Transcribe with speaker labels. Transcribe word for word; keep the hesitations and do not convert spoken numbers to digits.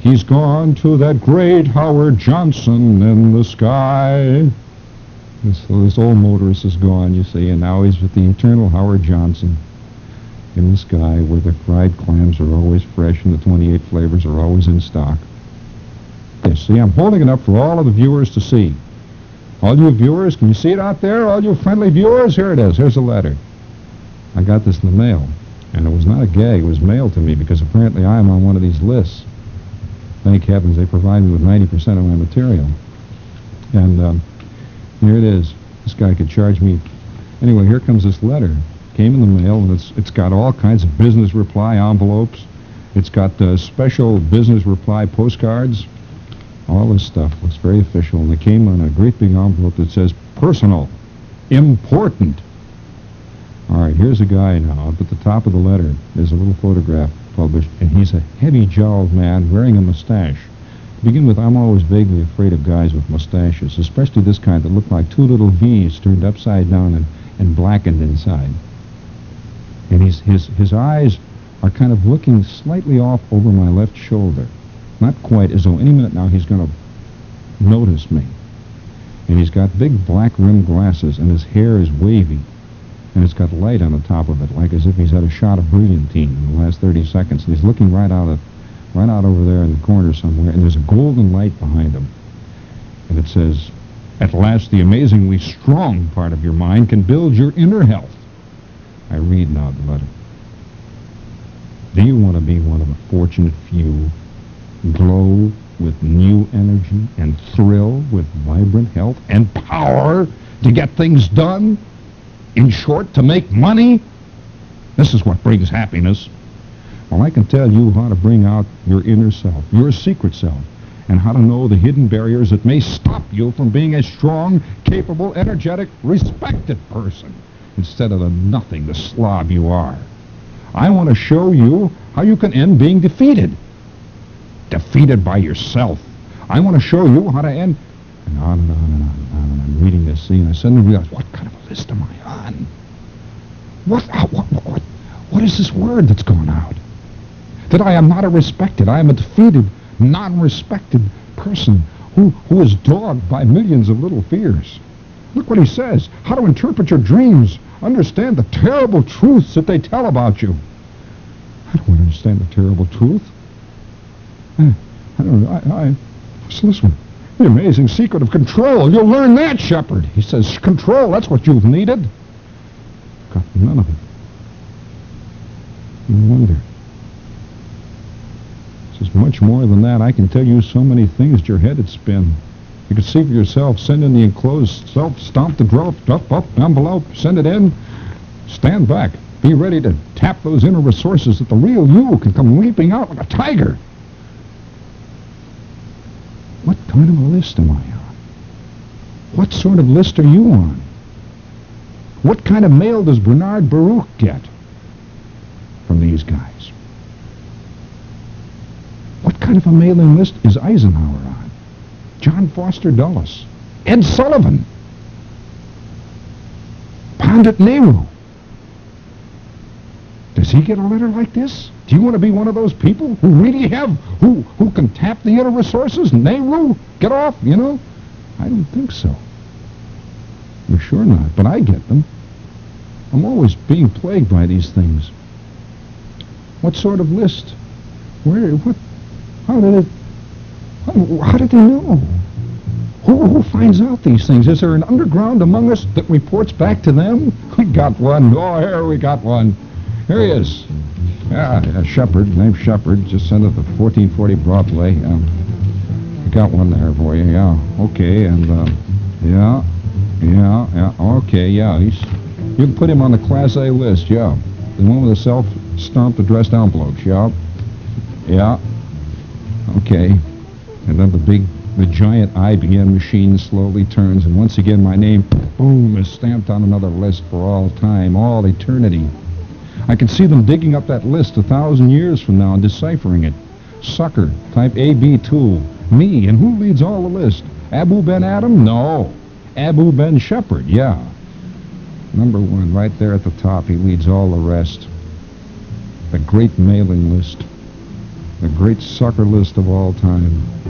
Speaker 1: He's gone to that great Howard Johnson in the sky. And so this old motorist is gone, you see, and now he's with the eternal Howard Johnson in the sky, where the fried clams are always fresh and the twenty-eight flavors are always in stock. Yes, see, I'm holding it up for all of the viewers to see. All you viewers, can you see it out there? All you friendly viewers? Here it is. Here's a letter. I got this in the mail, and it was not a gag. It was mailed to me because apparently I am on one of these lists. Thank heavens they provide me with ninety percent of my material. And um, here it is. This guy could charge me. Anyway, here comes this letter. Came in the mail, and it's it's got all kinds of business reply envelopes. It's got uh, special business reply postcards. All this stuff looks very official, and it came on a great big envelope that says personal, important. All right, here's a guy now. Up at the top of the letter, there's a little photograph published, and he's a heavy-jowled man wearing a mustache. To begin with, I'm always vaguely afraid of guys with mustaches, especially this kind that look like two little V's turned upside down and, and blackened inside. And his, his, his eyes are kind of looking slightly off over my left shoulder. Not quite, as though any minute now he's going to notice me. And he's got big black rimmed glasses, and his hair is wavy. And it's got light on the top of it, like as if he's had a shot of Brilliantine in the last thirty seconds. And he's looking right out of, right out over there in the corner somewhere, and there's a golden light behind him. And it says, "At last the amazingly strong part of your mind can build your inner health." I read now the letter. Do you want to be one of the fortunate few, glow with new energy and thrill with vibrant health and power to get things done? In short, to make money? This is what brings happiness. Well, I can tell you how to bring out your inner self, your secret self, and how to know the hidden barriers that may stop you from being a strong, capable, energetic, respected person instead of the nothing, the slob you are. I want to show you how you can end being defeated. Defeated by yourself. I want to show you how to end... And on and on and on and on, and I'm reading this scene. I suddenly realize, what kind of a list am I on? What, what, what, what, what is this word that's gone out? That I am not a respected, I am a defeated, non-respected person who, who is dogged by millions of little fears. Look what he says. How to interpret your dreams. Understand the terrible truths that they tell about you. I don't understand the terrible truth. I, I don't know. I, I, what's this one? The amazing secret of control. You'll learn that, Shepard. He says, control, that's what you've needed. Got none of it. No wonder. This is much more than that. I can tell you so many things that your head would spin. You can see for yourself. Send in the enclosed self, stomp the drop, up, up, envelope, send it in. Stand back. Be ready to tap those inner resources that the real you can come leaping out like a tiger. What kind of a list am I on? What sort of list are you on? What kind of mail does Bernard Baruch get from these guys? What kind of a mailing list is Eisenhower on? John Foster Dulles, Ed Sullivan, Pandit Nehru. Does he get a letter like this? Do you want to be one of those people who really have, who, who can tap the inner resources? Nehru, get off, you know? I don't think so. You're sure not, but I get them. I'm always being plagued by these things. What sort of list? Where, what, how did it, how, how did they know? Who, who finds out these things? Is there an underground among us that reports back to them? We got one. Oh, here we got one. Here he is. Yeah, yeah, Shepard, named Shepard. Just sent it to fourteen forty Broadway. Um, I got one there for you, yeah. Okay, and, uh, yeah, yeah, yeah, okay, yeah. He's, you can put him on the Class A list, yeah. The one with the self-stamped addressed envelopes, yeah. Yeah. Okay. And then the big, the giant I B M machine slowly turns, and once again my name, boom, is stamped on another list for all time, all eternity. I can see them digging up that list a thousand years from now and deciphering it. Sucker, type A B two, me, and who leads all the list? Abu Ben Adam? No. Abu Ben Shepard, yeah. Number one, right there at the top, he leads all the rest. The great mailing list. the great sucker list of all time.